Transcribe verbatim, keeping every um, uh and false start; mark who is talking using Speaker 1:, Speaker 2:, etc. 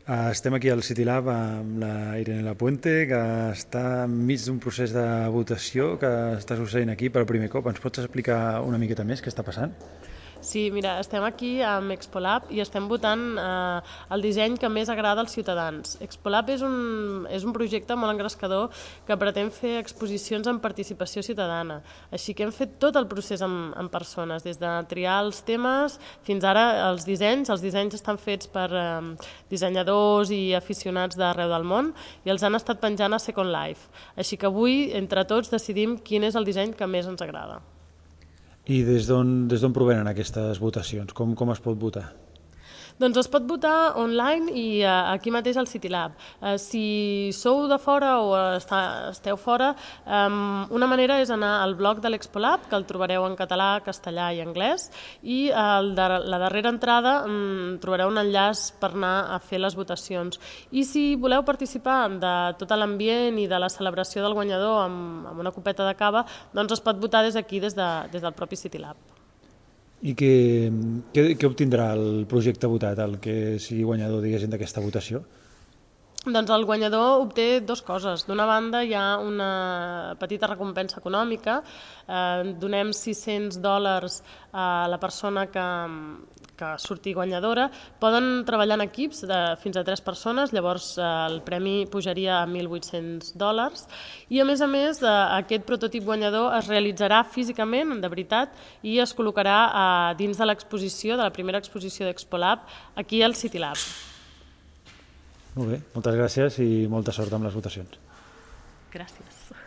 Speaker 1: Uh, estem aquí al City Lab amb la Irene Lapuente, que està enmig d'un procés de votació que està succeint aquí per primer cop. Ens pots explicar una miqueta més què està passant?
Speaker 2: Sí, mira, estem aquí amb Expolab i estem votant eh, el disseny que més agrada als ciutadans. Expolab és un, és un projecte molt engrescador que pretén fer exposicions amb participació ciutadana. Així que hem fet tot el procés amb, amb persones, des de triar els temes fins ara els dissenys. Els dissenys estan fets per eh, dissenyadors i aficionats d'arreu del món i els han estat penjant a Second Life. Així que avui, entre tots, decidim quin és el disseny que més ens agrada.
Speaker 1: I des d'on des d'on provenen aquestes votacions? Com, com es pot votar?
Speaker 2: Doncs es pot votar online i uh, aquí mateix al City Lab. Uh, si sou de fora o està, esteu fora, um, una manera és anar al blog de l'Expolab, que el trobareu en català, castellà i anglès, i el de la darrera entrada um, trobareu un enllaç per anar a fer les votacions. I si voleu participar de tot l'ambient i de la celebració del guanyador amb, amb una copeta de cava, doncs es pot votar des d'aquí, des, de, des del propi City Lab.
Speaker 1: I què, què, què obtindrà el projecte votat, el que sigui guanyador, diguéssim, d'aquesta votació?
Speaker 2: Doncs el guanyador obté dues coses. D'una banda hi ha una petita recompensa econòmica, eh, donem sis-cents dòlars a la persona que, que surti guanyadora. Poden treballar en equips de fins a tres persones, llavors eh, el premi pujaria a mil vuit-cents dòlars. I a més a més, eh, aquest prototip guanyador es realitzarà físicament, de veritat, i es col·locarà eh, dins de l'exposició, de la primera exposició d'Expolab, aquí al City Lab.
Speaker 1: Molt bé, moltes gràcies i molta sort amb les votacions.
Speaker 2: Gràcies.